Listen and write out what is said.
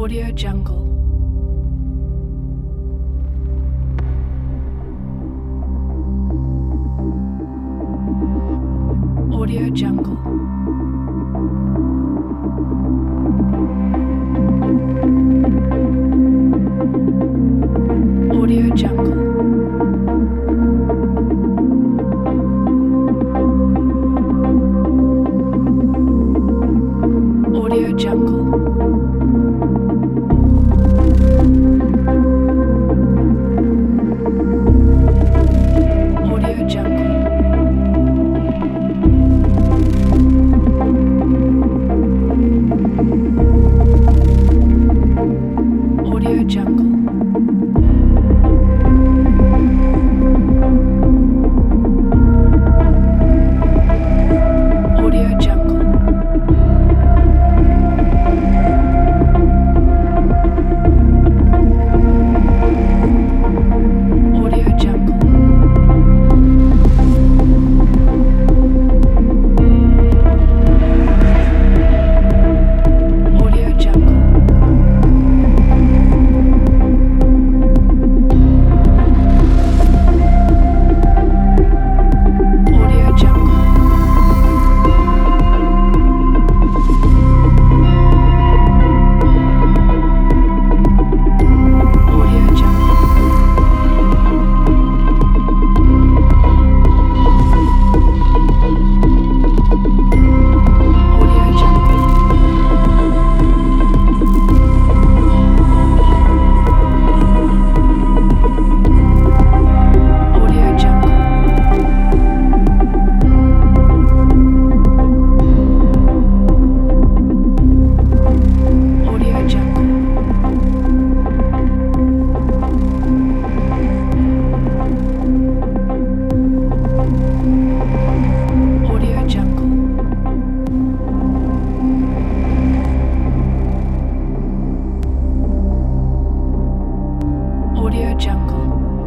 Audio Jungle. Audio Jungle. Audio Jungle. Audio Jungle. Audio Jungle. Audio Jungle. Audio Jungle. Audio Jungle. Audio Jungle. Audio Jungle. Audio Jungle. Audio Jungle. Audio Jungle. Audio Jungle. Audio Jungle. Audio Jungle.